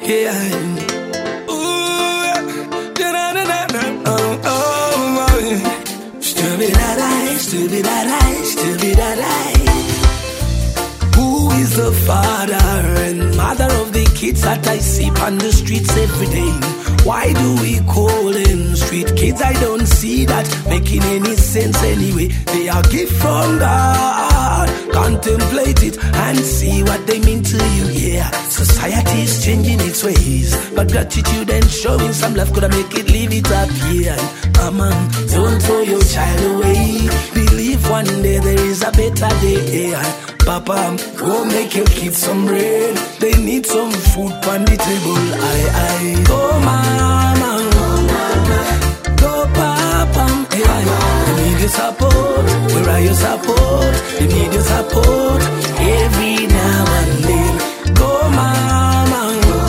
Yeah. Who is the father and mother of the kids that I see on the streets every day? Why do we call them street kids? I don't see that making any sense anyway. They are gift from God. Contemplate it and see what they mean to you. Yeah, society is changing its ways, but gratitude and showing some love could I make it leave it up here. Mama, don't throw your child away. Believe one day there is a better day. Papa, go make your kids some bread. They need some food on the table. Go mama, go papa. They need your support. Where are your support? They need your support every now and then. Go mama,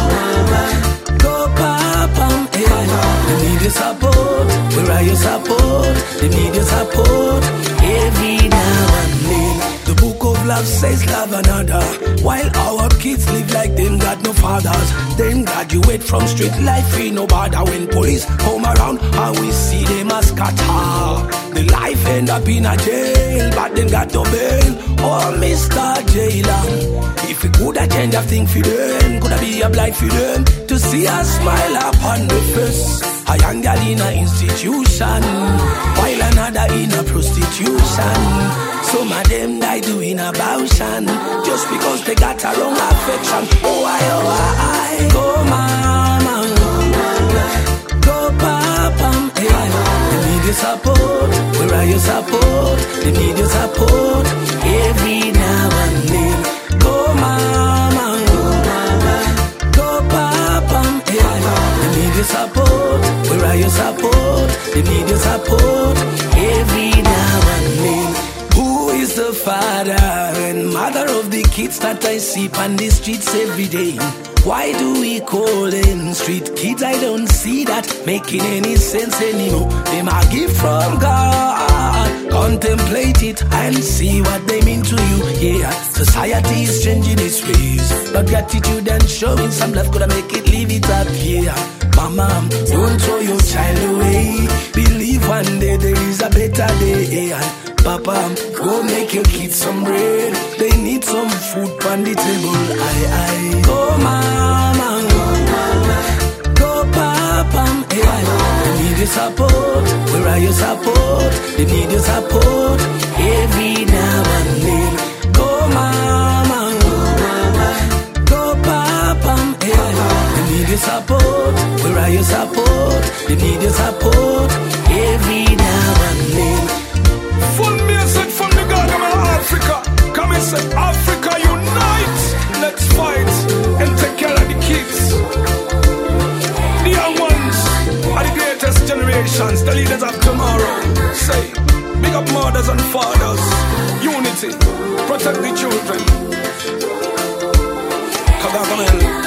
go papa. They need your support. Where are your support? They need your support every now and then. The book of love says love another, while our kids live like them got no fathers. Them graduate from street life free, no bother. When police come around, how we see them as scatter. The life end up in a jail, but them got no bail. Oh, Mr. Jailer, if we coulda change a thing for them, coulda be a blind for them to see a smile upon the face. A young girl in a institution, while another in a prostitution. Some of them die doing abortion just because they got a wrong affection. Oh, I, go mama, go papa. They need your support. Where are your support? They need your support every now and then. Go mama, go papa. They need your support. Where are your support? They need your support every now and then. Who is the father and mother of the kids that I see on the streets every day? Why do we call them street kids? I don't see that making any sense anymore. Them are gift from God. Contemplate it and see what they mean to you. Yeah, society is changing its ways, but gratitude and showing some love could I make it leave it up here. Mama, don't throw your child away. Believe one day there is a better day. Papa, go make your kids some bread. They need some food on the table. Go mama, go papa. They need your support. Where are your support? They need your support every now and then. Go mama, go papa. They need your support. Where are your support? They need your support every now and then. Full message from the government of Africa. Come and say, Africa unite. Let's fight and take care of the kids. The young ones are the greatest generations, the leaders of tomorrow. Say, big up mothers and fathers. Unity, protect the children. Kagame.